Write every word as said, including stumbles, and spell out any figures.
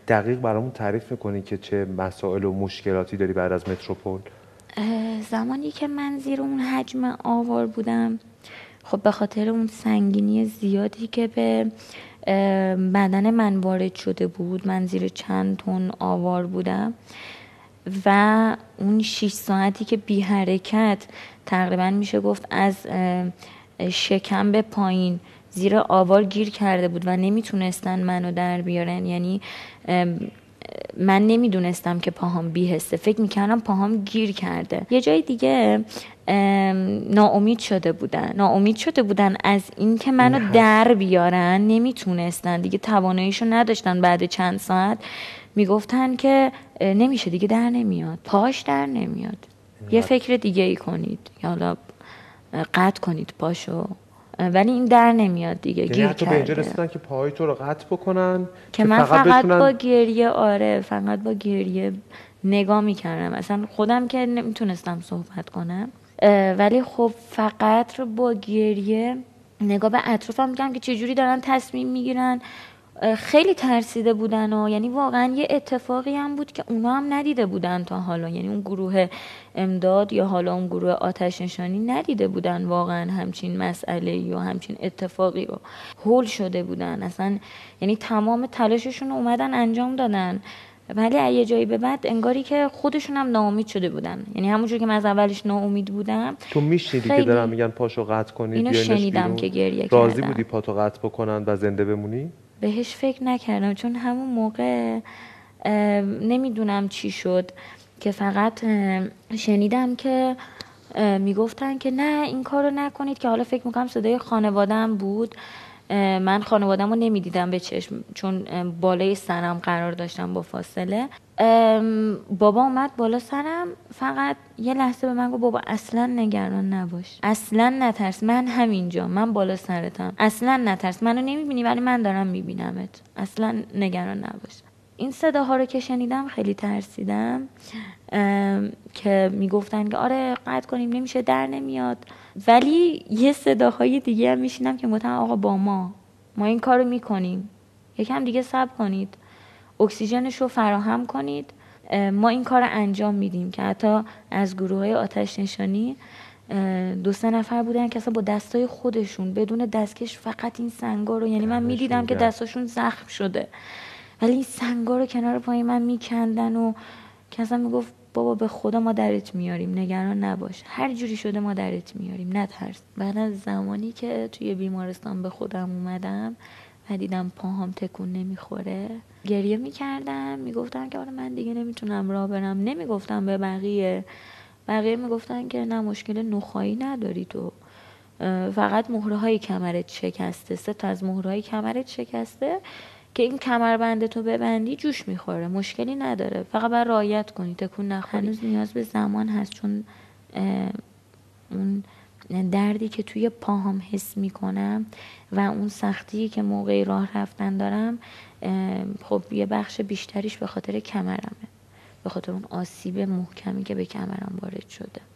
دقیق برامون تعریف میکنی که چه مسائل و مشکلاتی داری بعد از متروپول؟ زمانی که من زیر اون حجم آوار بودم، خب به خاطر اون سنگینی زیادی که به بدن من وارد شده بود، من زیر چند تن آوار بودم و اون شش ساعتی که بی حرکت تقریبا میشه گفت از شکم به پایین زیر آوار گیر کرده بود و نمیتونستن منو در بیارن. یعنی من نمیدونستم که پاهام بیهسته، فکر میکردم پاهام گیر کرده. یه جای دیگه ناامید شده بودن ناامید شده بودن از این که منو در بیارن، نمیتونستن دیگه، تواناییشو نداشتن. بعد چند ساعت میگفتن که نمیشه دیگه، در نمیاد، پاش در نمیاد، یه فکر دیگه ای کنید یا حالا قطع کنید پاشو، ولی این در نمیاد دیگه، گیر کرده. کرده. به اینجا رسیدن که پاهای تو رو قطع بکنن که من فقط, فقط بتونن... با گریه، آره فقط با گریه نگاه میکردم، اصلا خودم که نمیتونستم صحبت کنم، ولی خب فقط با گریه نگاه به اطرافم میکردم که چجوری دارن تصمیم میگیرن. خیلی ترسیده بودن و یعنی واقعا یه اتفاقی هم بود که اونا هم ندیده بودن تا حالا، یعنی اون گروه امداد یا حالا اون گروه آتش نشانی ندیده بودن واقعا همچین مسئله یا همچین اتفاقی رو. هول شده بودن اصلا، یعنی تمام تلاششون رو اومدن انجام دادن، ولی یه جایی به بعد انگاری که خودشون هم ناامید شده بودن. یعنی همونجور که من از اولش ناامید بودم. تو میشنیدی که دارن میگن پاشو قطع کنید، اینو شنیدم که گریه راضی کردم. بودی پاتو قطع بکنن و زنده بمونی؟ بهش فکر نکردم، چون همون موقع نمیدونم چی شد که فقط شنیدم که میگفتن که نه این کارو نکنید، که حالا فکر میکنم صدای خانواده‌ام بود. من خانواده‌مو نمیدیدم به چشم چون بالای سرم قرار داشتم با فاصله. بابا اومد بالا سرم، فقط یه لحظه به من گفت بابا اصلا نگران نباش، اصلا نترس، من همینجا، من بالا سرتم، اصلا نترس، منو نمیبینی ولی من دارم میبینمت، اصلا نگران نباش. این صداها رو که شنیدم خیلی ترسیدم، که میگفتن که آره قطع کنیم نمیشه، در نمیاد. ولی یه صداهای دیگه هم میشینم که گفتن آقا با ما ما این کارو میکنیم، یکم دیگه صبر کنید، اکسیژنش رو فراهم کنید، ما این کار رو انجام میدیم. که حتی از گروه های آتش نشانی دو سه نفر بودن که اصلا با دستای خودشون بدون دستکش فقط این سنگا رو، یعنی من میدیدم که دستاشون زخم شده ولی این سنگا رو کنار پای من میکندن و که اصلا میگفت بابا به خدا ما درت میاریم، نگران نباش، هر جوری شده ما درت میاریم، نترس. بعد از زمانی که توی بیمارستان به خودم اومدم و دیدم پاهام تکون نمیخوره، گریه میکردم، میگفتم که آره من دیگه نمیتونم راه برم. نمیگفتم به بقیه، بقیه میگفتن که نه مشکل نخایی نداری تو، فقط مهره های کمرت شکسته، سه تا از مهره های کمرت شکسته که این کمربند تو ببندی جوش میخوره، مشکلی نداره، فقط باید رعایت کنی تکون نخوری. هنوز نیاز به زمان هست، چون اون دردی که توی پاهام حس میکنم و اون سختی که موقع راه رفتن دارم، خب یه بخش بیشتریش به خاطر کمرمه، به خاطر اون آسیب محکمی که به کمرم وارد شده.